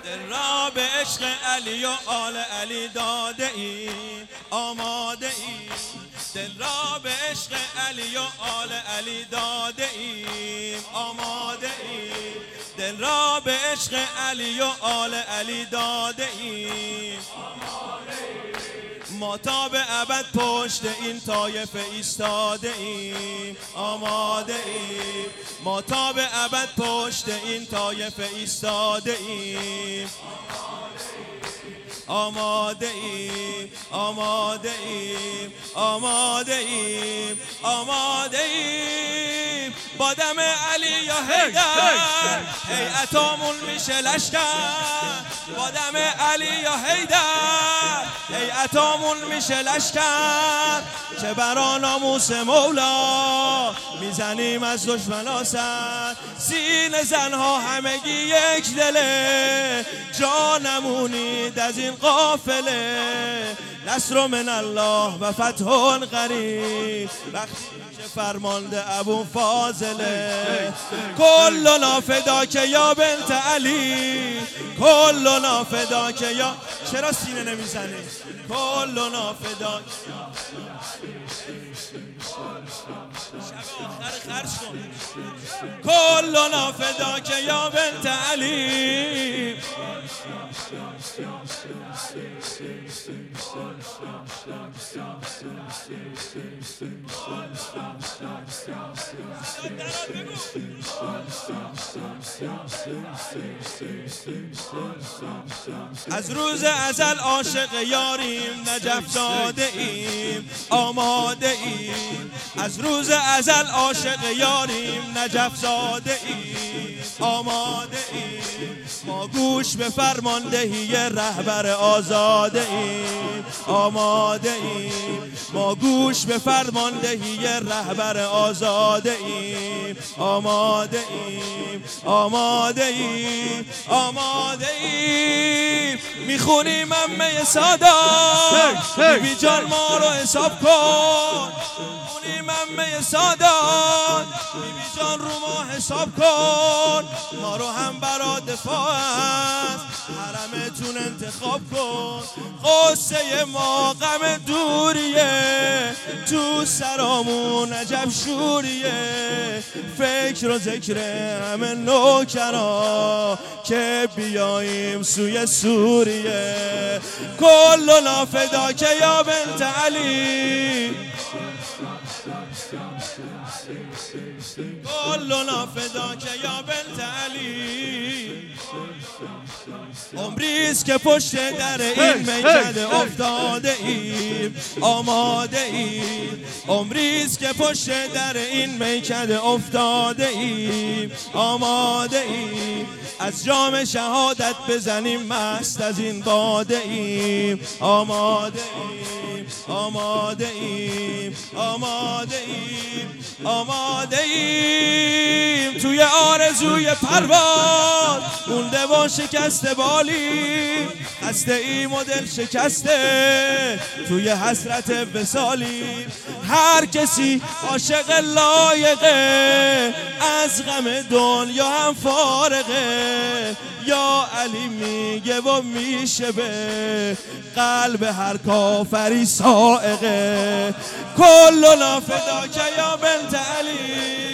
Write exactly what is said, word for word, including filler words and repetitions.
دل را به عشق علی و آل علی داده ایم آماده ایم. دل را به عشق علی و آل علی داده ایم آماده ایم. دل را به عشق علی و آل علی داده ایم. ما تا به ابد پشت این طایفه ایستاده ایم آماده ایم. ما تا به ابد پشت این طایفه ایستاده ایم آماده ایم آماده ایم آماده ایم آماده ایم. با دم علی یا حیدر هیئتامون میشه لشکر. با دم علی یا حیدر هیئتامون میشه لشکر. چه برا ناموس مولا میزنیم از دشمنا سر. سینه زنها همگی یک دله جا نمونید از این قافله. نصر من الله و فتح قریب وقتی که فرمانده ابو فاضله. کلنا فداک یا بنت علی کلنا فداک یا. چرا سینه نمیزنی؟ کلنا فداک. شب آخر خرج کن. کلنا فداک یا بنت علی. از روز ازل عاشق یاریم نجف زاده ایم آماده ایم. از روز ازل عاشق یاریم نجف زاده ایم آماده ایم. ما گوش به فرماندهی رهبر آزاده ایم آماده ایم. ما گوش به فرماندهی رهبر آزاده ایم آماده ایم آماده ایم آماده ایم. میخونیم امه سادات بیبی جان ما رو حساب کن. میخونیم امه سادات بیبی جان رو ما حساب کن. ما رو هم برا دفاع است حرمتون انتخاب کن. قصه ما غم دوریه تو سرامون عجب شوریه. فکر و ذکر همه نوکرا که بیاییم سوی سوریه. کلنا فداک یا بنت علی کلنا فداک یا بنت علی. عمریست که پشت در این میکده افتاده ایم آماده ایم. عمریست که پشت در این میکده افتاده ایم آماده ایم. از جام شهادت بزنیم مست از این باده ایم آماده ایم آماده ایم آماده ایم آماده ایم. توی آرزوی پرواز مونده با شکسته بالی. خسته ایم و دل شکسته توی حسرت وصالی. هر کسی عاشق لایقه از غم دنیا هم فارغه. یا علی میگه و میشه به قلب هر کافری سائقه. کلنا فداک یا بنت علی